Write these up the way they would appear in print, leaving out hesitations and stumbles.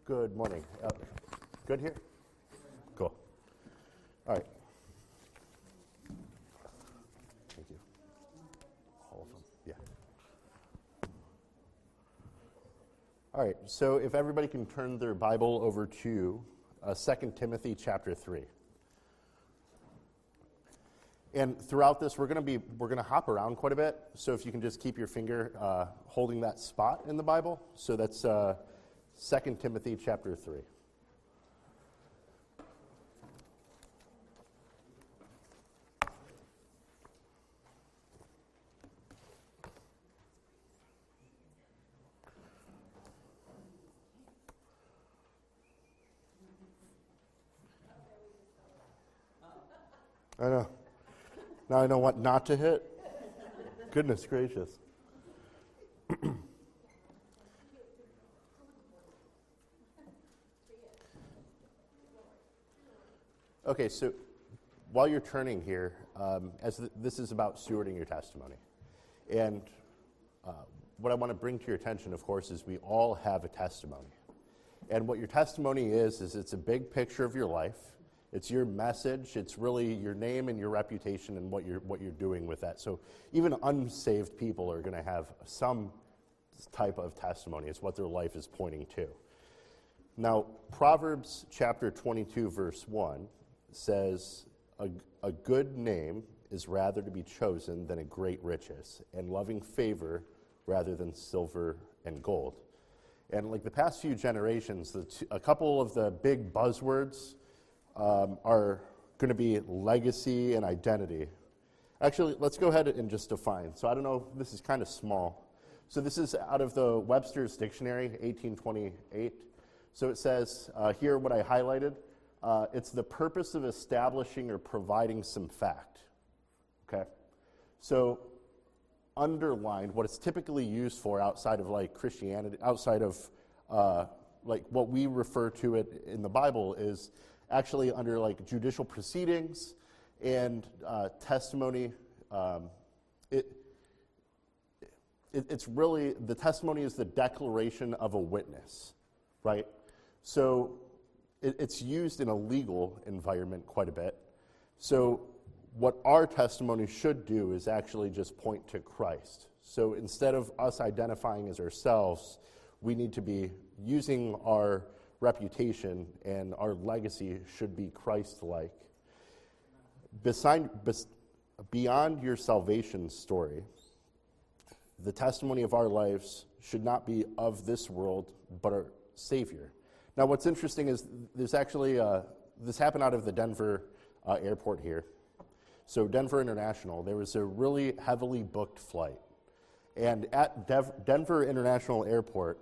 Good morning. Good here? Cool. All right. Thank you. All of them. Yeah. All right. So if everybody can turn their Bible over to 2 Timothy chapter 3. And throughout this, we're going to hop around quite a bit. So if you can just keep your finger holding that spot in the Bible. So that's 2 Timothy chapter 3. I know. Now I know what not to hit. Goodness gracious. Okay, so while you're turning here, this is about stewarding your testimony. And what I want to bring to your attention, of course, is we all have a testimony. And what your testimony is it's a big picture of your life. It's your message. It's really your name and your reputation and what you're doing with that. So even unsaved people are going to have some type of testimony. It's what their life is pointing to. Now, Proverbs chapter 22, verse 1 says, a good name is rather to be chosen than a great riches, and loving favor rather than silver and gold. And like the past few generations, a couple of the big buzzwords are going to be legacy and identity. Actually, let's go ahead and just define. So I don't know, this is kind of small. So this is out of the Webster's Dictionary, 1828. So it says here what I highlighted, it's the purpose of establishing or providing some fact. Okay? So underlined, what it's typically used for outside of like Christianity, outside of like what we refer to it in the Bible is actually under like judicial proceedings and testimony. It's really, the testimony is the declaration of a witness, right? So it's used in a legal environment quite a bit. So what our testimony should do is actually just point to Christ. So instead of us identifying as ourselves, we need to be using our reputation, and our legacy should be Christ-like. Beyond your salvation story, the testimony of our lives should not be of this world, but our Savior. Now, what's interesting is there's actually, this happened out of the Denver airport here. So Denver International, there was a really heavily booked flight. And at Denver International Airport,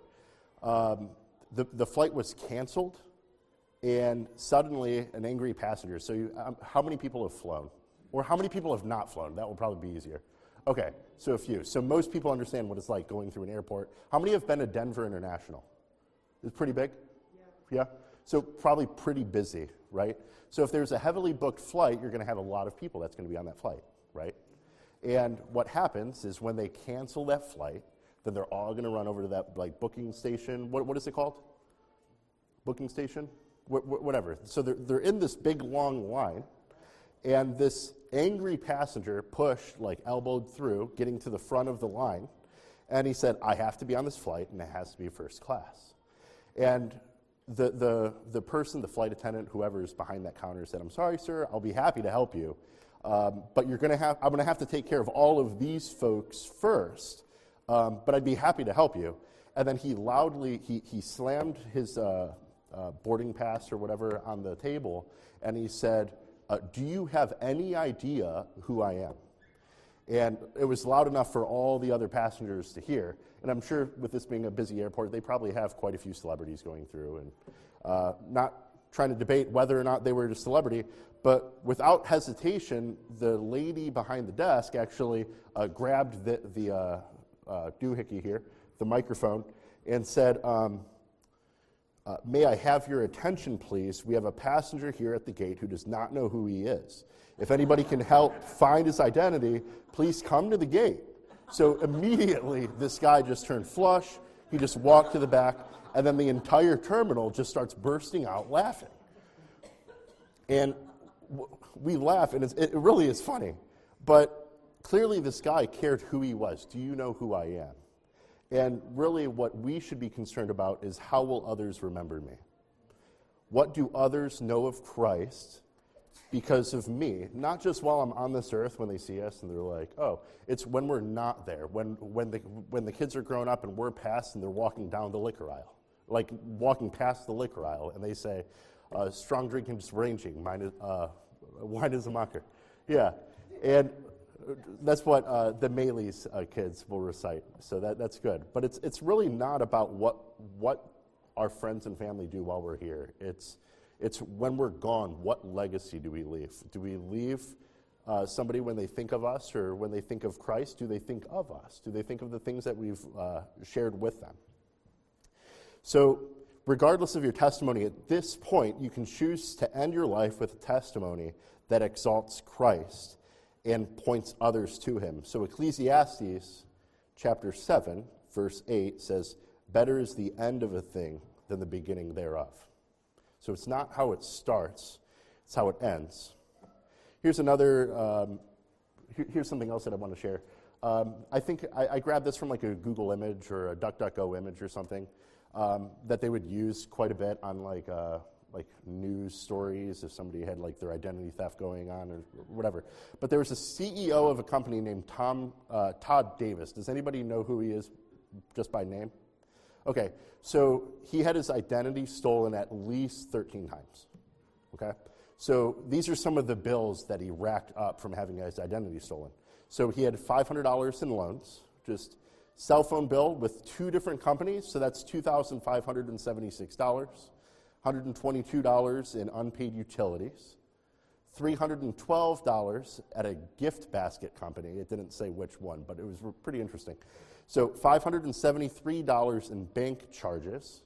the flight was canceled, and suddenly an angry passenger. So how many people have flown? Or how many people have not flown? That will probably be easier. Okay, so a few. So most people understand what it's like going through an airport. How many have been to Denver International? It's pretty big? Yeah? So probably pretty busy, right? So if there's a heavily booked flight, you're going to have a lot of people that's going to be on that flight, right? And what happens is when they cancel that flight, then they're all going to run over to that like booking station. What is it called? Booking station? Whatever. So they're in this big long line, and this angry passenger pushed, like elbowed through, getting to the front of the line, and he said, I have to be on this flight, and it has to be first class. And the person, the flight attendant, whoever is behind that counter said, I'm sorry, sir, I'll be happy to help you, but I'm going to have to take care of all of these folks first. But I'd be happy to help you. And then he loudly, he slammed his boarding pass or whatever on the table, and he said, do you have any idea who I am? And it was loud enough for all the other passengers to hear. And I'm sure with this being a busy airport, they probably have quite a few celebrities going through. And not trying to debate whether or not they were a celebrity, but without hesitation, the lady behind the desk actually grabbed the doohickey here, the microphone, and said, may I have your attention, please? We have a passenger here at the gate who does not know who he is. If anybody can help find his identity, please come to the gate. So immediately, this guy just turned flush. He just walked to the back, and then the entire terminal just starts bursting out laughing. And we laugh, and it really is funny. But clearly this guy cared who he was. Do you know who I am? And really what we should be concerned about is, how will others remember me? What do others know of Christ because of me? Not just while I'm on this earth when they see us and they're like, oh, it's when we're not there, when the kids are grown up and we're past and they're walking down the liquor aisle, like walking past the liquor aisle, and they say, strong drink and just ranging, wine is a mocker. Yeah, and that's what the Maley's kids will recite, so that's good. But it's really not about what our friends and family do while we're here. It's when we're gone, what legacy do we leave? Do we leave somebody when they think of us, or when they think of Christ, do they think of us? Do they think of the things that we've shared with them? So regardless of your testimony, at this point, you can choose to end your life with a testimony that exalts Christ and points others to him. So Ecclesiastes chapter 7, verse 8 says, better is the end of a thing than the beginning thereof. So it's not how it starts, it's how it ends. Here's another, here's something else that I want to share. I think I grabbed this from like a Google image or a DuckDuckGo image or something that they would use quite a bit on like news stories if somebody had like their identity theft going on or whatever. But there was a CEO of a company named Todd Davis. Does anybody know who he is just by name? Okay, so he had his identity stolen at least 13 times. Okay, so these are some of the bills that he racked up from having his identity stolen. So he had $500 in loans, just cell phone bill with 2 different companies, so that's $2,576, $122 in unpaid utilities, $312 at a gift basket company. It didn't say which one, but it was pretty interesting. So $573 in bank charges,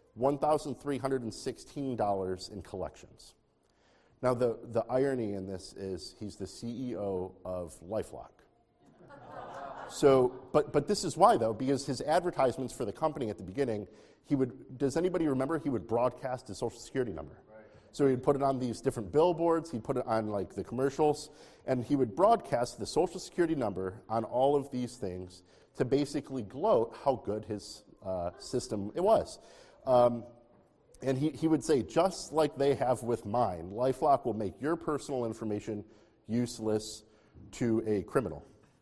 $1,316 in collections. Now, the irony in this is he's the CEO of LifeLock. So, but this is why, though, because his advertisements for the company at the beginning, does anybody remember he would broadcast his Social Security number? Right. So he'd put it on these different billboards, he'd put it on like the commercials, and he would broadcast the Social Security number on all of these things to basically gloat how good his system it was. And he would say, just like they have with mine, LifeLock will make your personal information useless to a criminal.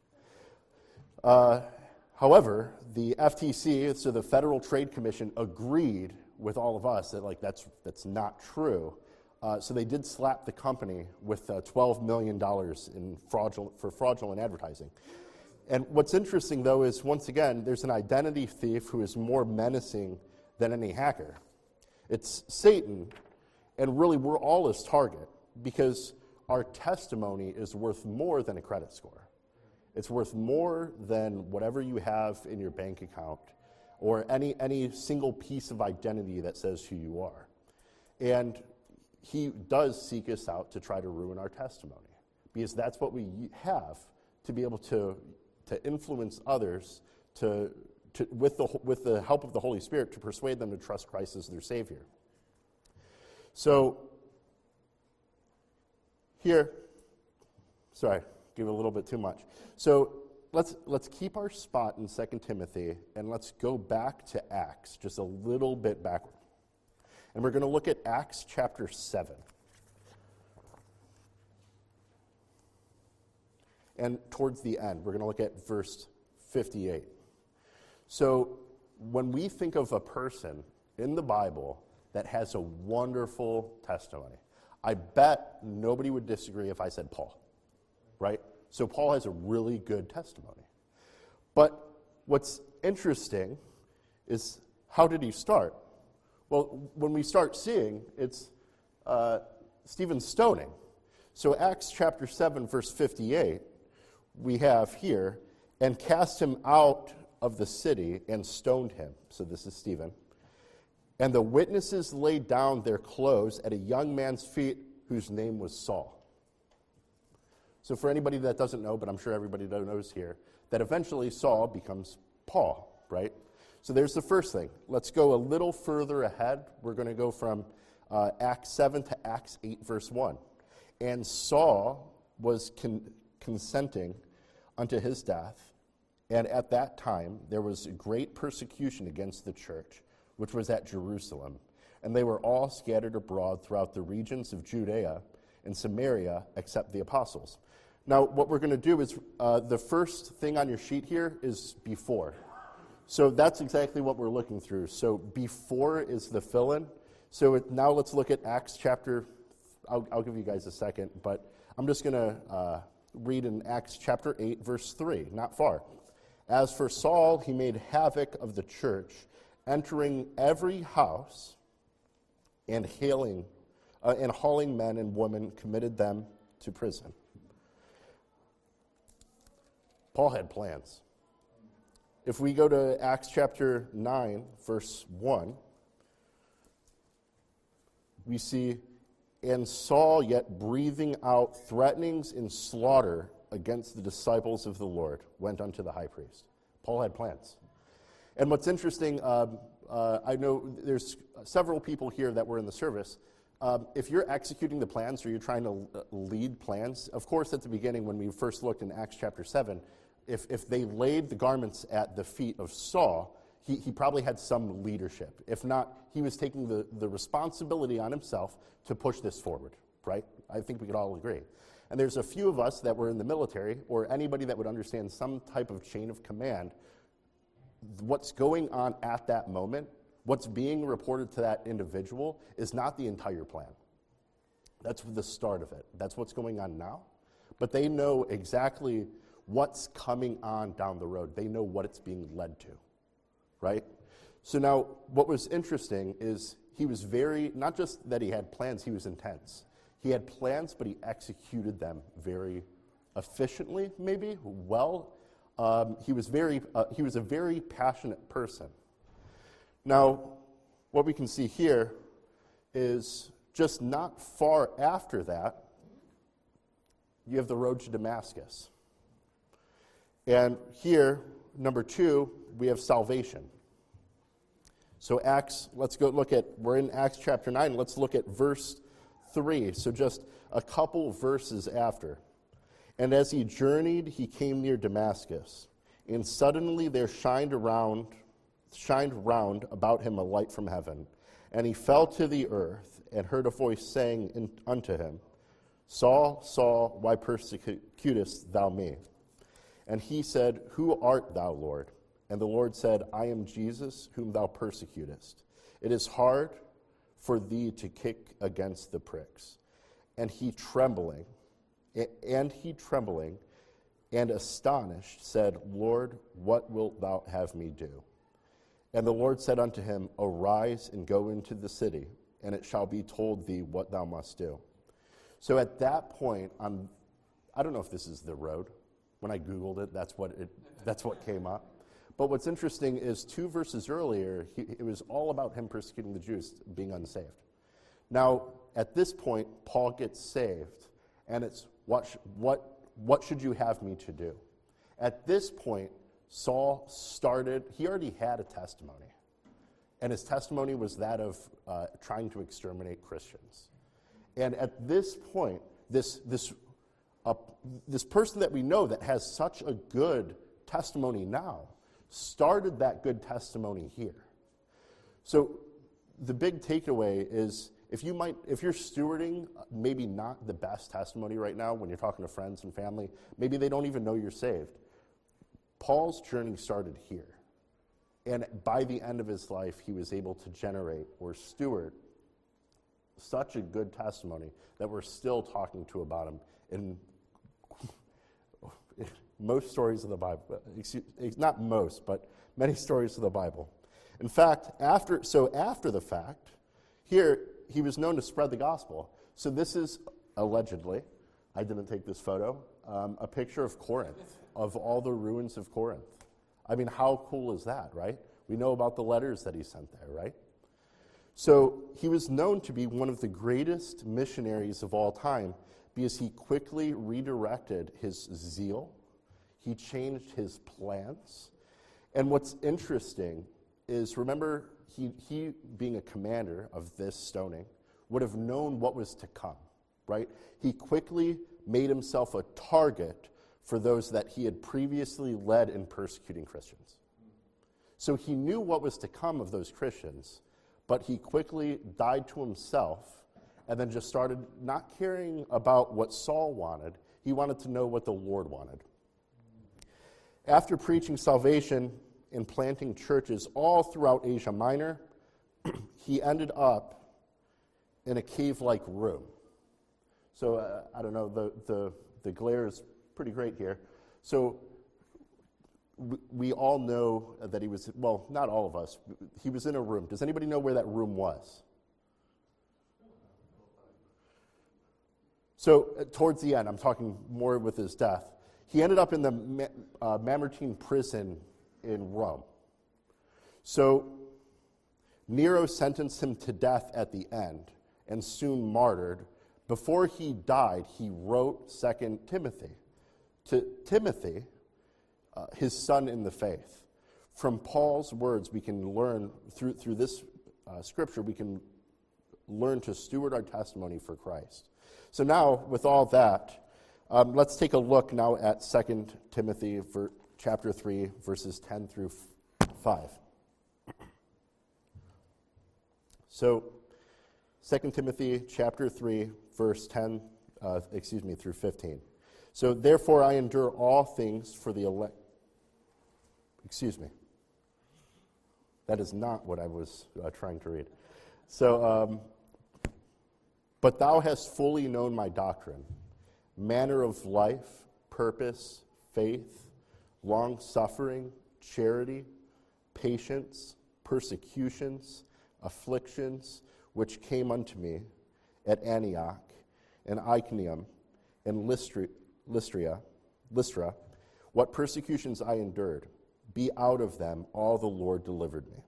However, the FTC, so the Federal Trade Commission, agreed with all of us that that's not true. So they did slap the company with $12 million for fraudulent advertising. And what's interesting, though, is once again, there's an identity thief who is more menacing than any hacker. It's Satan, and really we're all his target because our testimony is worth more than a credit score. It's worth more than whatever you have in your bank account or any single piece of identity that says who you are. And he does seek us out to try to ruin our testimony because that's what we have to be able to influence others with the help of the Holy Spirit to persuade them to trust Christ as their Savior. So here, sorry, give a little bit too much. So let's keep our spot in 2 Timothy and let's go back to Acts, just a little bit backward. And we're going to look at Acts chapter 7. And towards the end, we're going to look at verse 58. So when we think of a person in the Bible that has a wonderful testimony, I bet nobody would disagree if I said Paul, right? So Paul has a really good testimony. But what's interesting is, how did he start? Well, when we start seeing, it's Stephen's stoning. So Acts chapter 7, verse 58, we have here, and cast him out of the city and stoned him. So this is Stephen. And the witnesses laid down their clothes at a young man's feet whose name was Saul. So for anybody that doesn't know, but I'm sure everybody knows here, that eventually Saul becomes Paul, right? So there's the first thing. Let's go a little further ahead. We're going to go from Acts 7 to Acts 8, verse 1. And Saul was consenting unto his death, and at that time there was great persecution against the church, which was at Jerusalem. And they were all scattered abroad throughout the regions of Judea and Samaria, except the apostles. Now, what we're going to do is, the first thing on your sheet here is before. So that's exactly what we're looking through. So before is the fill-in. So now let's look at Acts chapter, I'll give you guys a second, but I'm just going to read in Acts chapter 8, verse 3, not far. As for Saul, he made havoc of the church, entering every house and hauling men and women, committed them to prison. Paul had plans. If we go to Acts chapter 9, verse 1, we see, and Saul, yet breathing out threatenings and slaughter against the disciples of the Lord, went unto the high priest. Paul had plans. And what's interesting, I know there's several people here that were in the service. If you're executing the plans or you're trying to lead plans, of course at the beginning when we first looked in Acts chapter 7, if they laid the garments at the feet of Saul, he probably had some leadership. If not, he was taking the responsibility on himself to push this forward, right? I think we could all agree. And there's a few of us that were in the military, or anybody that would understand some type of chain of command. What's going on at that moment, what's being reported to that individual, is not the entire plan. That's the start of it. That's what's going on now. But they know exactly what's coming on down the road. They know what it's being led to, right? So now, what was interesting is he was not just that he had plans, he was intense. He had plans, but he executed them very efficiently, maybe, well. He was a very passionate person. Now, what we can see here is just not far after that, you have the road to Damascus. And here, number 2, we have salvation. So we're in Acts chapter 9, let's look at verse 3, so just a couple verses after. And as he journeyed, he came near Damascus, and suddenly there shined round about him a light from heaven. And he fell to the earth, and heard a voice saying unto him, Saul, Saul, why persecutest thou me? And he said, Who art thou, Lord? And the Lord said, I am Jesus, whom thou persecutest. It is hard for thee to kick against the pricks. And he trembling and astonished said, Lord, what wilt thou have me do? And the Lord said unto him, Arise and go into the city, and it shall be told thee what thou must do. So at that point, I don't know if this is the road. When I Googled it, that's what came up. But what's interesting is 2 verses earlier, it was all about him persecuting the Jews, being unsaved. Now, at this point, Paul gets saved, and it's what should you have me to do? At this point, Saul he already had a testimony, and his testimony was that of trying to exterminate Christians. And at this point, this person that we know that has such a good testimony now started that good testimony here. So the big takeaway is if you're stewarding maybe not the best testimony right now when you're talking to friends and family, maybe they don't even know you're saved. Paul's journey started here. And by the end of his life, he was able to generate or steward such a good testimony that we're still talking about him in most stories of the Bible. Not most, but many stories of the Bible. In fact, after the fact, here he was known to spread the gospel. So this is allegedly, I didn't take this photo, a picture of Corinth, of all the ruins of Corinth. I mean, how cool is that, right? We know about the letters that he sent there, right? So he was known to be one of the greatest missionaries of all time because he quickly redirected his zeal. He changed his plans. And what's interesting is, remember, he being a commander of this stoning, would have known what was to come, right? He quickly made himself a target for those that he had previously led in persecuting Christians. So he knew what was to come of those Christians, but he quickly died to himself and then just started not caring about what Saul wanted. He wanted to know what the Lord wanted. After preaching salvation and planting churches all throughout Asia Minor, he ended up in a cave-like room. So I don't know, the glare is pretty great here. So we all know that he was, well, not all of us, he was in a room. Does anybody know where that room was? So towards the end, I'm talking more with his death, he ended up in the Mamertine prison in Rome. So Nero sentenced him to death at the end and soon martyred. Before he died, he wrote 2 Timothy. To Timothy, his son in the faith. From Paul's words, we can learn, through this scripture, we can learn to steward our testimony for Christ. So now, with all that, let's take a look now at 2 Timothy chapter 3, verses 10 through 5. So, 2 Timothy chapter 3, verse 10, through 15. So, therefore I endure all things for the elect. That is not what I was trying to read. So, but thou hast fully known my doctrine, manner of life, purpose, faith, long-suffering, charity, patience, persecutions, afflictions, which came unto me at Antioch and Iconium and Lystra, what persecutions I endured. Be out of them all the Lord delivered me.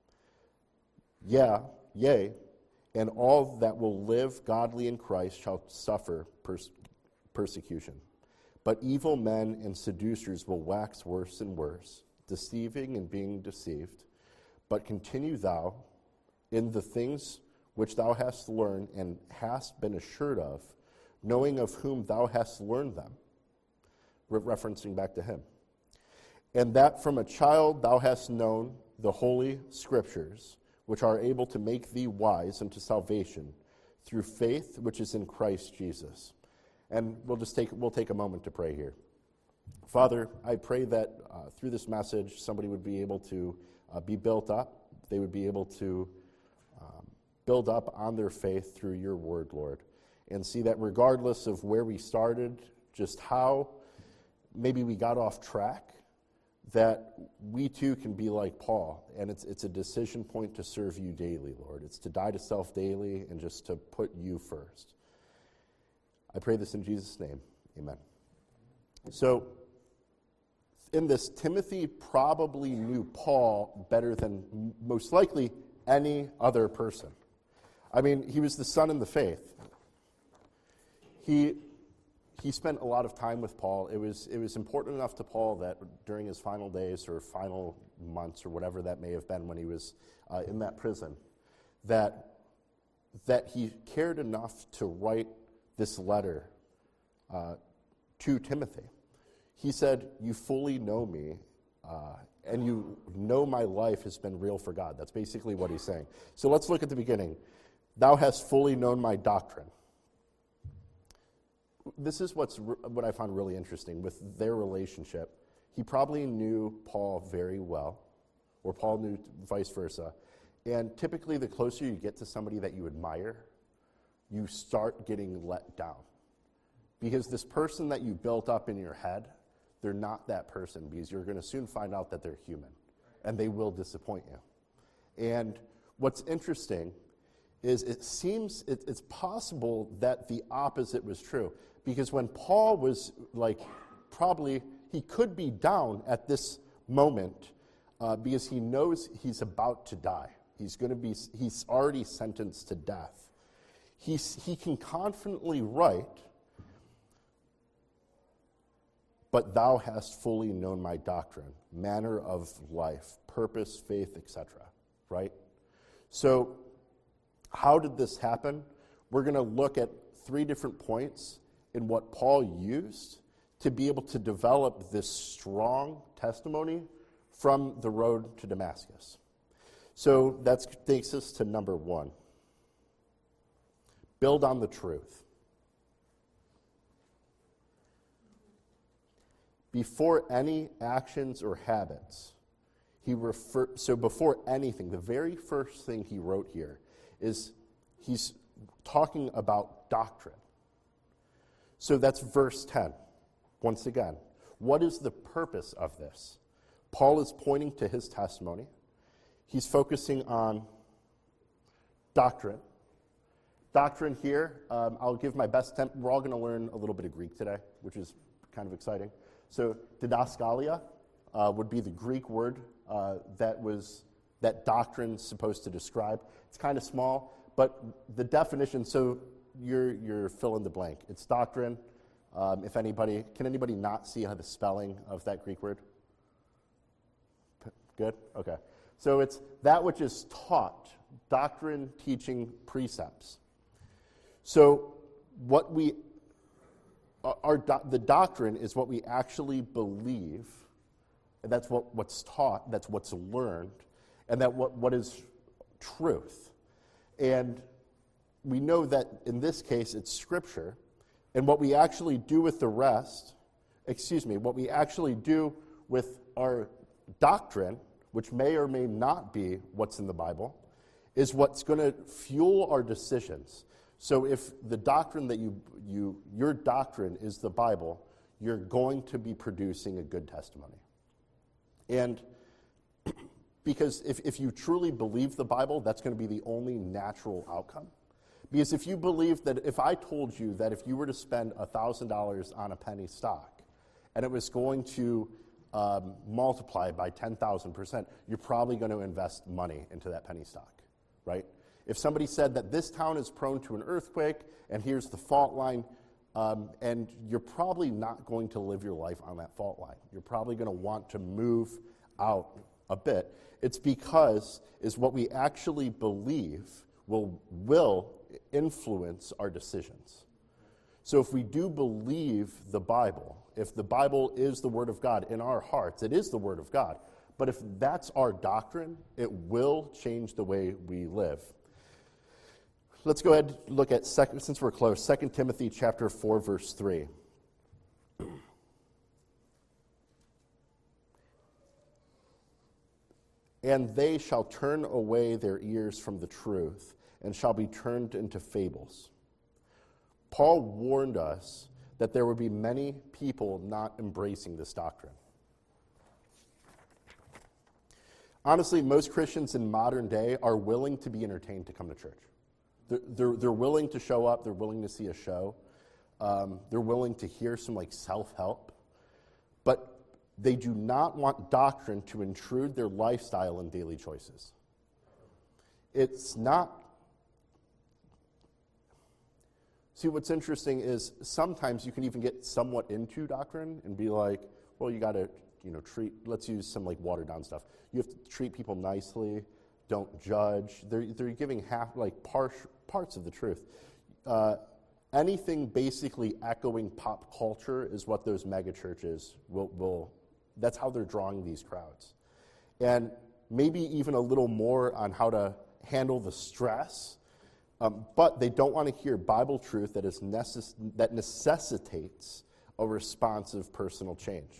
Yea, and all that will live godly in Christ shall suffer persecution. But evil men and seducers will wax worse and worse, deceiving and being deceived. But continue thou in the things which thou hast learned and hast been assured of, knowing of whom thou hast learned them, referencing back to him. And that from a child thou hast known the holy scriptures, which are able to make thee wise unto salvation through faith which is in Christ Jesus. And we'll take a moment to pray here. Father, I pray that through this message, somebody would be able to be built up. They would be able to build up on their faith through your word, Lord, and see that regardless of where we started, just how maybe we got off track, that we too can be like Paul, and it's a decision point to serve you daily, Lord. It's to die to self daily and just to put you first. I pray this in Jesus' name. Amen. So, in this, Timothy probably knew Paul better than most likely any other person. I mean, he was the son in the faith. He spent a lot of time with Paul. It was important enough to Paul that during his final days or final months or whatever that may have been when he was in that prison, that he cared enough to write this letter to Timothy. He said, you fully know me, and you know my life has been real for God. That's basically what he's saying. So let's look at the beginning. Thou hast fully known my doctrine. This is what I found really interesting with their relationship. He probably knew Paul very well, or Paul knew vice versa. And typically, the closer you get to somebody that you admire, you start getting let down. Because this person that you built up in your head, they're not that person, because you're going to soon find out that they're human, and they will disappoint you. And what's interesting is it seems it's possible that the opposite was true. Because when Paul was he could be down at this moment because he knows he's about to die. He's already sentenced to death. He can confidently write, but thou hast fully known my doctrine, manner of life, purpose, faith, etc. Right? So, how did this happen? We're going to look at 3 different points in what Paul used to be able to develop this strong testimony from the road to Damascus. So that takes us to number 1. Build on the truth. Before any actions or habits, so before anything, the very first thing he wrote here is he's talking about doctrine. So that's verse 10. Once again, what is the purpose of this? Paul is pointing to his testimony. He's focusing on doctrine. Doctrine here, I'll give my best attempt. We're all going to learn a little bit of Greek today, which is kind of exciting. So didaskalia would be the Greek word that doctrine's supposed to describe. It's kind of small, but the definition, so you're fill in the blank. It's doctrine. Can anybody not see how the spelling of that Greek word? Good? Okay. So it's that which is taught, doctrine, teaching, precepts. So the doctrine is what we actually believe, and that's what's taught, that's what's learned, and that what is truth. And we know that in this case it's Scripture, and what we actually do with what we actually do with our doctrine, which may or may not be what's in the Bible, is what's going to fuel our decisions. So if the doctrine that your doctrine is the Bible, you're going to be producing a good testimony. And because if you truly believe the Bible, that's going to be the only natural outcome. Because if you believe that, if I told you that if you were to spend $1,000 on a penny stock, and it was going to multiply by 10,000%, you're probably going to invest money into that penny stock, right? If somebody said that this town is prone to an earthquake, and here's the fault line, and you're probably not going to live your life on that fault line. You're probably going to want to move out a bit. It's because is what we actually believe will influence our decisions. So if we do believe the Bible, if the Bible is the Word of God in our hearts, it is the Word of God. But if that's our doctrine, it will change the way we live. Let's go ahead and look at, since we're close, 2 Timothy chapter 4, verse 3. And they shall turn away their ears from the truth, and shall be turned into fables. Paul warned us that there would be many people not embracing this doctrine. Honestly, most Christians in modern day are willing to be entertained to come to church. They're willing to show up. They're willing to see a show. They're willing to hear some self-help. But they do not want doctrine to intrude their lifestyle and daily choices. It's not. See, what's interesting is sometimes you can even get somewhat into doctrine and be like, well, you got to, let's use some watered down stuff. You have to treat people nicely, don't judge. They're giving parts of the truth. Anything basically echoing pop culture is what those mega churches will that's how they're drawing these crowds. And maybe even a little more on how to handle the stress. But they don't want to hear Bible truth that necessitates a responsive personal change.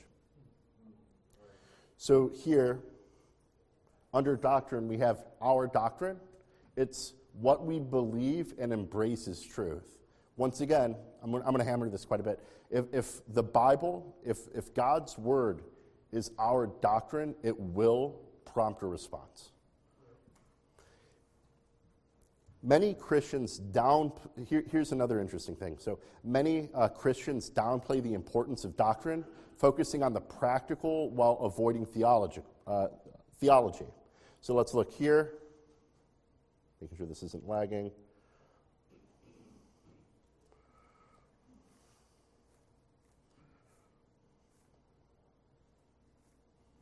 So here, under doctrine, we have our doctrine. It's what we believe and embrace as truth. Once again, I'm going to hammer this quite a bit. If the Bible, if God's Word is our doctrine, it will prompt a response. Many Christians here's another interesting thing. So many Christians downplay the importance of doctrine, focusing on the practical while avoiding theology. So let's look here, making sure this isn't lagging.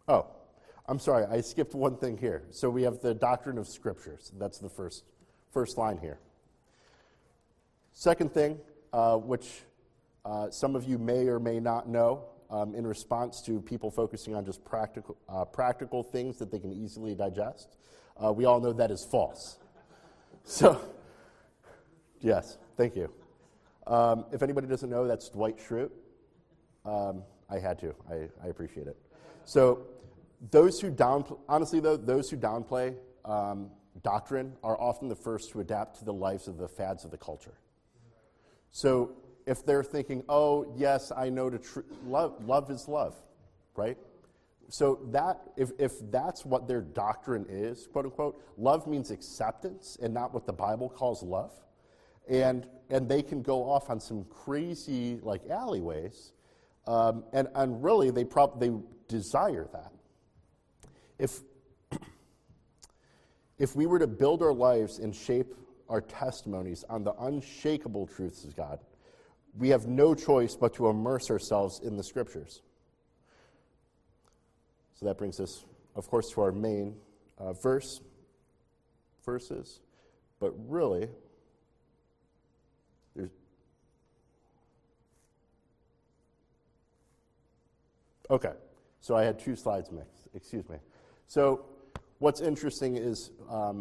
Oh, I'm sorry, I skipped one thing here. So we have the doctrine of scriptures. That's the first line here. Second thing, which some of you may or may not know, in response to people focusing on just practical things that they can easily digest, we all know that is false. So, yes, thank you. If anybody doesn't know, that's Dwight Schrute. I had to. I appreciate it. So, those who downplay doctrine are often the first to adapt to the lives of the fads of the culture. So, if they're thinking, oh, yes, I know love is love, right? So that if that's what their doctrine is, quote unquote, love means acceptance and not what the Bible calls love. And they can go off on some crazy like alleyways, and really they desire that. If we were to build our lives and shape our testimonies on the unshakable truths of God, we have no choice but to immerse ourselves in the Scriptures. So that brings us, of course, to our main verses. But really, okay, so I had two slides mixed. Excuse me. So what's interesting is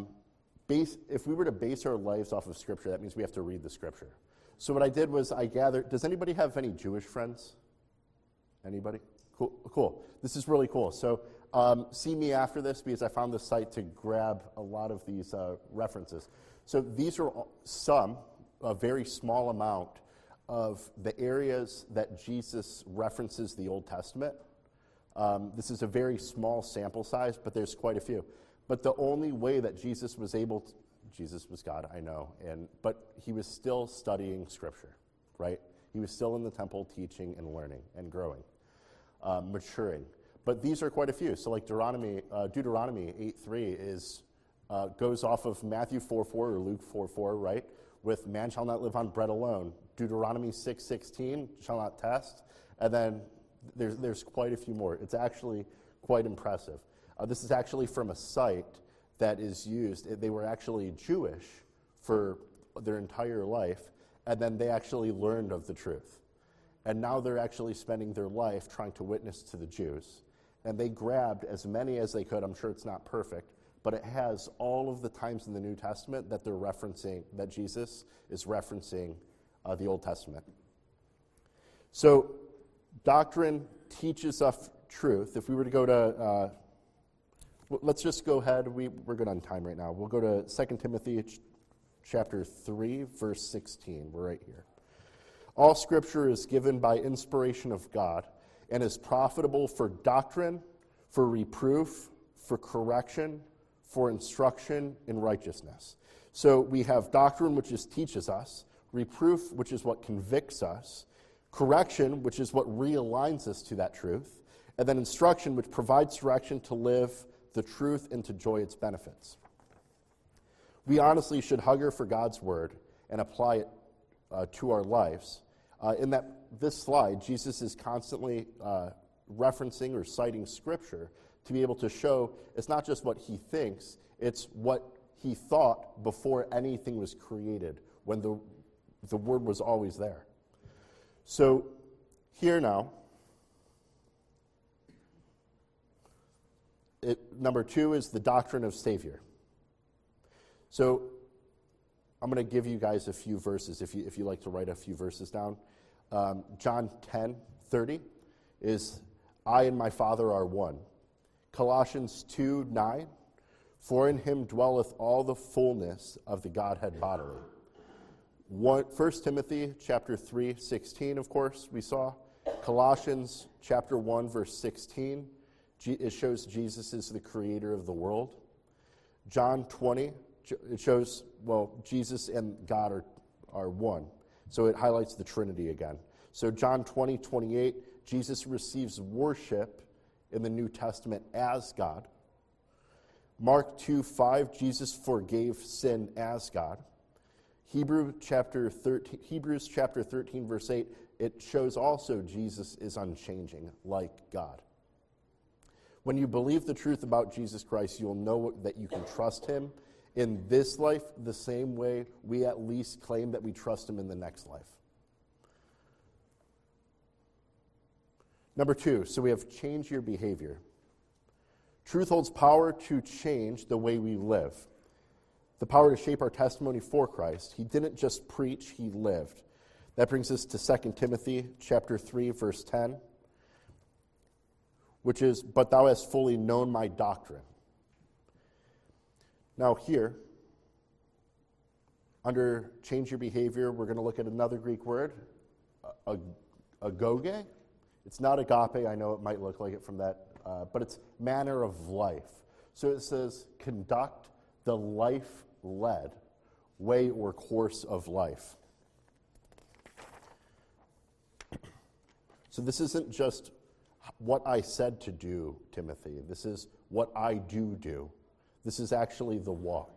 if we were to base our lives off of Scripture, that means we have to read the Scripture. So what I did was I gathered, does anybody have any Jewish friends? Anybody? Cool. This is really cool. So see me after this because I found the site to grab a lot of these references. So these are a very small amount of the areas that Jesus references the Old Testament. This is a very small sample size, but there's quite a few. But the only way that Jesus was God, I know, but he was still studying Scripture, right? He was still in the temple teaching and learning and growing, maturing. But these are quite a few. So like Deuteronomy 8:3 goes off of Matthew 4:4 or Luke 4:4, right? With man shall not live on bread alone. Deuteronomy 6:16 shall not test. And then there's quite a few more. It's actually quite impressive. This is actually from a site that is used. They were actually Jewish for their entire life, and then they actually learned of the truth. And now they're actually spending their life trying to witness to the Jews. And they grabbed as many as they could. I'm sure it's not perfect, but it has all of the times in the New Testament that they're referencing, that Jesus is referencing the Old Testament. So doctrine teaches us truth. If we were to go to let's just go ahead. We're good on time right now. We'll go to 2 Timothy chapter 3, verse 16. We're right here. All Scripture is given by inspiration of God and is profitable for doctrine, for reproof, for correction, for instruction in righteousness. So we have doctrine, which teaches us, reproof, which is what convicts us, correction, which is what realigns us to that truth, and then instruction, which provides direction to live the truth and to enjoy its benefits. We honestly should hunger for God's word and apply it to our lives. In this slide, Jesus is constantly referencing or citing Scripture to be able to show it's not just what he thinks, it's what he thought before anything was created, when the word was always there. So here now, number 2 is the doctrine of Savior. So I'm going to give you guys a few verses if you like to write a few verses down. John 10:30 is, I and my Father are one. Colossians 2:9, for in him dwelleth all the fullness of the Godhead bodily. 1 Timothy chapter 3:16, of course, we saw. Colossians chapter 1, verse 16, it shows Jesus is the creator of the world. John 20, it shows, Jesus and God are one. So it highlights the Trinity again. So John 20:28, Jesus receives worship in the New Testament as God. Mark 2:5, Jesus forgave sin as God. Hebrews chapter 13, verse 8, it shows also Jesus is unchanging, like God. When you believe the truth about Jesus Christ, you'll know that you can trust him in this life the same way we at least claim that we trust him in the next life. Number 2, so we have change your behavior. Truth holds power to change the way we live. The power to shape our testimony for Christ. He didn't just preach, he lived. That brings us to 2 Timothy chapter 3, verse 10, which is, "But thou hast fully known my doctrine." Now here, under change your behavior, we're going to look at another Greek word, agoge. It's not agape. I know it might look like it from that, but it's manner of life. So it says, conduct the life-led way or course of life. So this isn't just what I said to do, Timothy. This is what I do. This is actually the walk.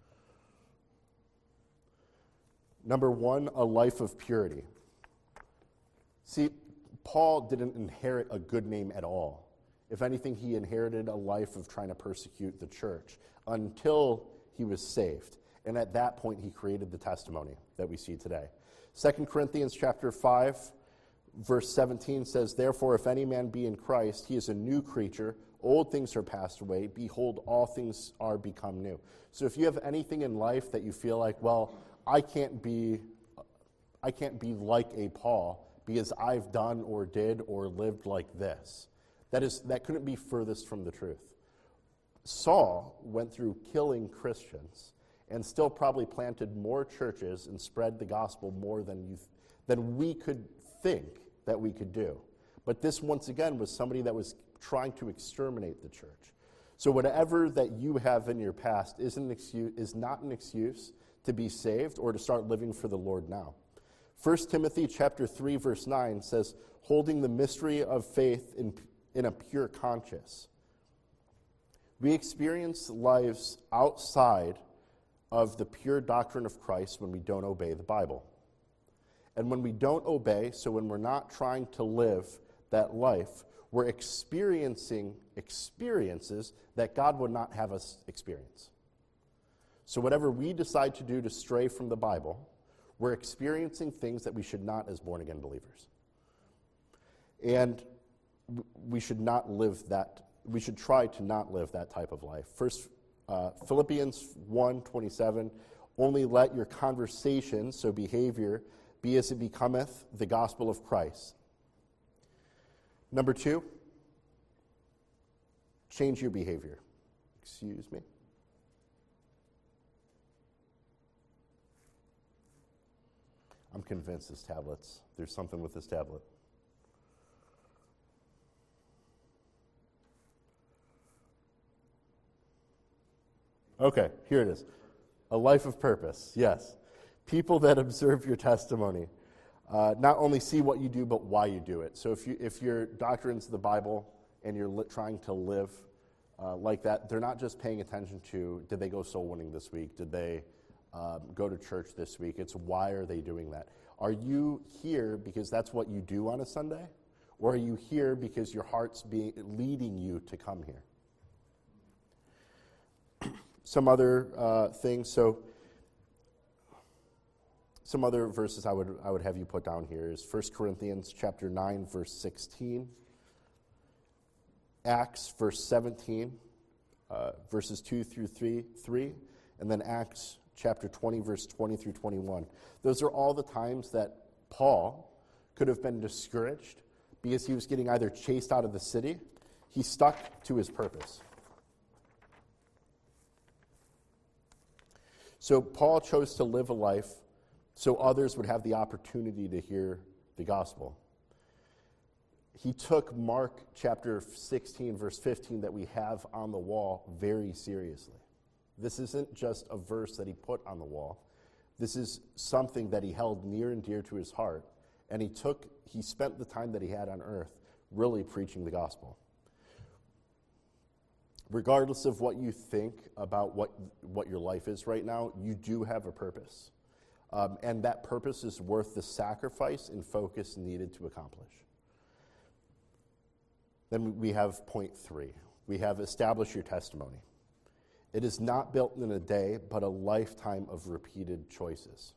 Number 1, a life of purity. See, Paul didn't inherit a good name at all. If anything, he inherited a life of trying to persecute the church until he was saved. And at that point, he created the testimony that we see today. 2 Corinthians chapter 5, verse 17 says, "Therefore, if any man be in Christ, he is a new creature. Old things are passed away. Behold, all things are become new." So if you have anything in life that you feel like, well, I can't be like a Paul because I've done or did or lived like this, that couldn't be furthest from the truth. Saul went through killing Christians and still probably planted more churches and spread the gospel more than we could think that we could do. But this, once again, was somebody that was trying to exterminate the church. So whatever that you have in your past is not an excuse to be saved or to start living for the Lord now. 1 Timothy chapter 3, verse 9 says, "Holding the mystery of faith in a pure conscience." We experience lives outside of the pure doctrine of Christ when we don't obey the Bible. And when we don't obey, so when we're not trying to live that life, we're experiencing experiences that God would not have us experience. So whatever we decide to do to stray from the Bible, we're experiencing things that we should not as born-again believers. And we should not live that. We should try to not live that type of life. First, Philippians 1:27, "Only let your conversation," so behavior, "be as it becometh the gospel of Christ." Number 2, change your behavior. Excuse me. I'm convinced there's something with this tablet. Okay, here it is. A life of purpose, yes. People that observe your testimony not only see what you do, but why you do it. So if your doctrine's the Bible and you're trying to live like that, they're not just paying attention to, did they go soul winning this week? Did they go to church this week? It's why are they doing that? Are you here because that's what you do on a Sunday? Or are you here because your heart's leading you to come here? Some other things. So some other verses I would have you put down here is 1 Corinthians chapter 9, verse 16. Acts, verse 17, verses 2 through 3, and then Acts chapter 20, verse 20 through 21. Those are all the times that Paul could have been discouraged because he was getting either chased out of the city. He stuck to his purpose. So Paul chose to live a life so others would have the opportunity to hear the gospel. He took Mark chapter 16, verse 15 that we have on the wall very seriously. This isn't just a verse that he put on the wall. This is something that he held near and dear to his heart, and he spent the time that he had on earth really preaching the gospel. Regardless of what you think about what your life is right now, you do have a purpose. And that purpose is worth the sacrifice and focus needed to accomplish. Then we have point 3. we have establish your testimony. It is not built in a day, but a lifetime of repeated choices.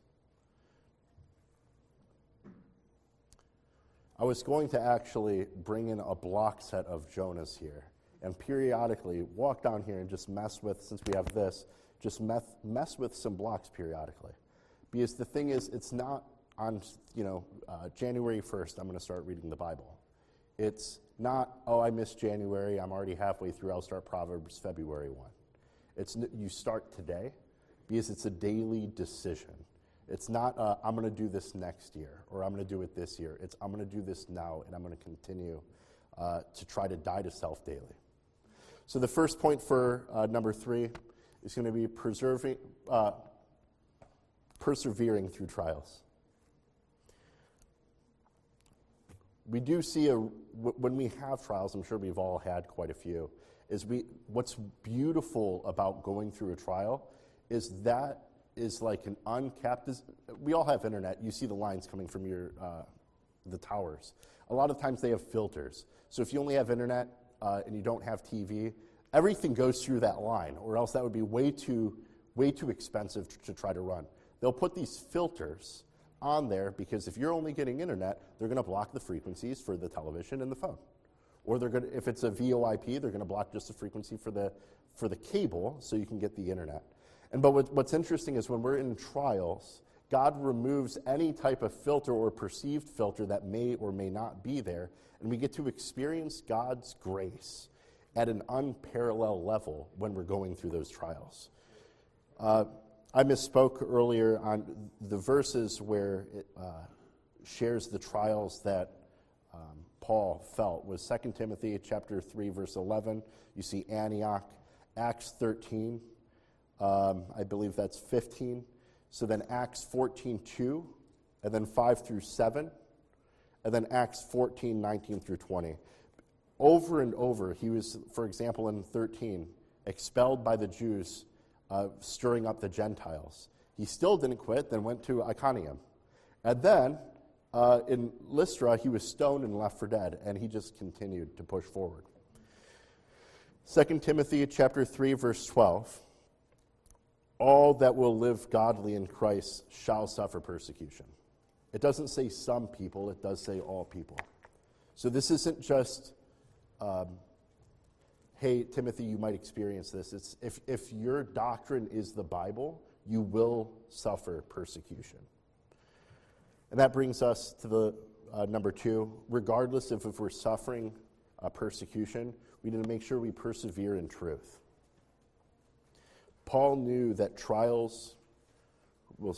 I was going to actually bring in a block set of Jonahs here and periodically walk down here and just mess with, since we have this, just mess with some blocks periodically. Because the thing is, it's not on, January 1st, I'm going to start reading the Bible. It's not, I missed January, I'm already halfway through, I'll start Proverbs February 1. You start today because it's a daily decision. It's not, I'm going to do this next year, or I'm going to do it this year. It's, I'm going to do this now, and I'm going to continue to try to die to self daily. So the first point for number 3 is going to be persevering through trials. We do see, when we have trials, I'm sure we've all had quite a few, what's beautiful about going through a trial is that is like an uncapped, we all have internet, you see the lines coming from the towers. A lot of times they have filters. So if you only have internet and you don't have TV, everything goes through that line, or else that would be way too expensive to try to run. They'll put these filters on there because if you're only getting internet, they're going to block the frequencies for the television and the phone. Or they're going to, if it's a VoIP, they're going to block just the frequency for the cable so you can get the internet. But what's interesting is when we're in trials, God removes any type of filter or perceived filter that may or may not be there, and we get to experience God's grace at an unparalleled level when we're going through those trials. I misspoke earlier on the verses where it shares the trials that Paul felt was 2 Timothy chapter 3, verse 11. You see Antioch, Acts 13, I believe that's 15. So then Acts 14:2, and then 5 through 7, and then Acts 14, 19 through 20. Over and over, he was, for example, in 13, expelled by the Jews, stirring up the Gentiles. He still didn't quit, then went to Iconium. And then in Lystra, he was stoned and left for dead, and he just continued to push forward. 2 Timothy chapter 3, verse 12. All that will live godly in Christ shall suffer persecution. It doesn't say some people, it does say all people. So this isn't just, hey, Timothy, you might experience this. It's if your doctrine is the Bible, you will suffer persecution. And that brings us to the number 2. Regardless if we're suffering persecution, we need to make sure we persevere in truth. Paul knew that trials were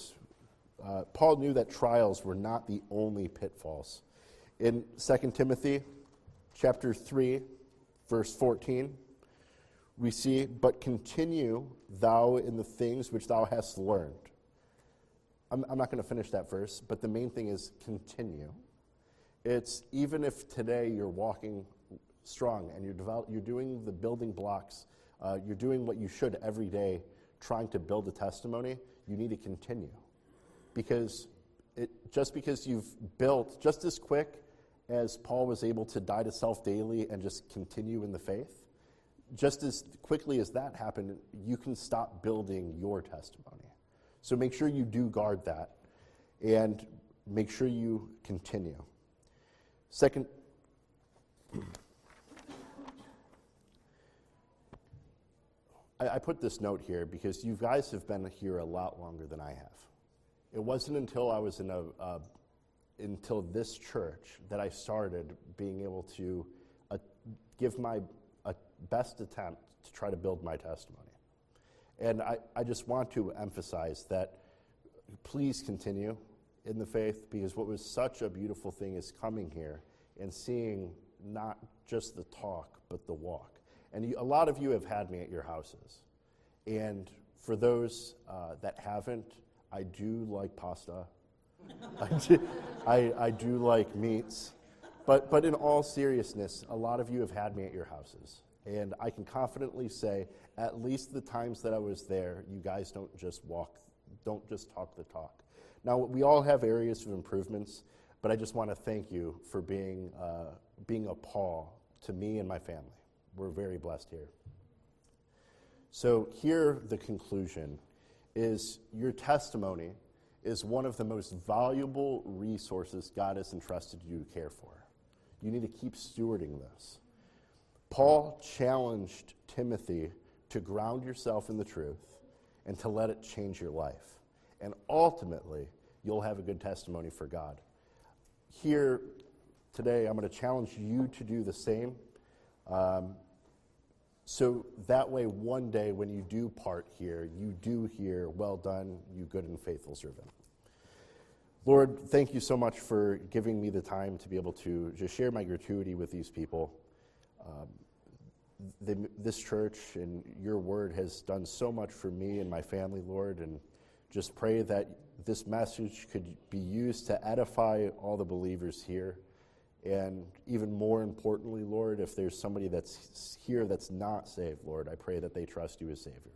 not the only pitfalls. In 2 Timothy chapter 3, verse 14, we see, but continue thou in the things which thou hast learned. I'm not going to finish that verse, but the main thing is continue. It's even if today you're walking strong and you're doing the building blocks, you're doing what you should every day, trying to build a testimony, you need to continue. Because just because you've built just as quick as Paul was able to die to self daily and just continue in the faith, just as quickly as that happened, you can stop building your testimony. So make sure you do guard that and make sure you continue. Second, I put this note here because you guys have been here a lot longer than I have. It wasn't until I was until this church that I started being able to give my best attempt to try to build my testimony. And I just want to emphasize that please continue in the faith, because what was such a beautiful thing is coming here and seeing not just the talk, but the walk. And a lot of you have had me at your houses. And for those that haven't, I do like pasta. I do like meats. But in all seriousness, a lot of you have had me at your houses. And I can confidently say, at least the times that I was there, you guys don't just talk the talk. Now, we all have areas of improvements, but I just want to thank you for being a Paul to me and my family. we're very blessed here. So here, the conclusion is your testimony is one of the most valuable resources God has entrusted you to care for. You need to keep stewarding this. Paul challenged Timothy to ground yourself in the truth and to let it change your life. And ultimately, you'll have a good testimony for God. Here today, I'm going to challenge you to do the same. So that way, one day when you do part here, you do hear, "Well done, you good and faithful servant." Lord, thank you so much for giving me the time to be able to just share my gratuity with these people. This church and your word has done so much for me and my family, Lord, and just pray that this message could be used to edify all the believers here. And even more importantly, Lord, if there's somebody that's here that's not saved, Lord, I pray that they trust you as Savior.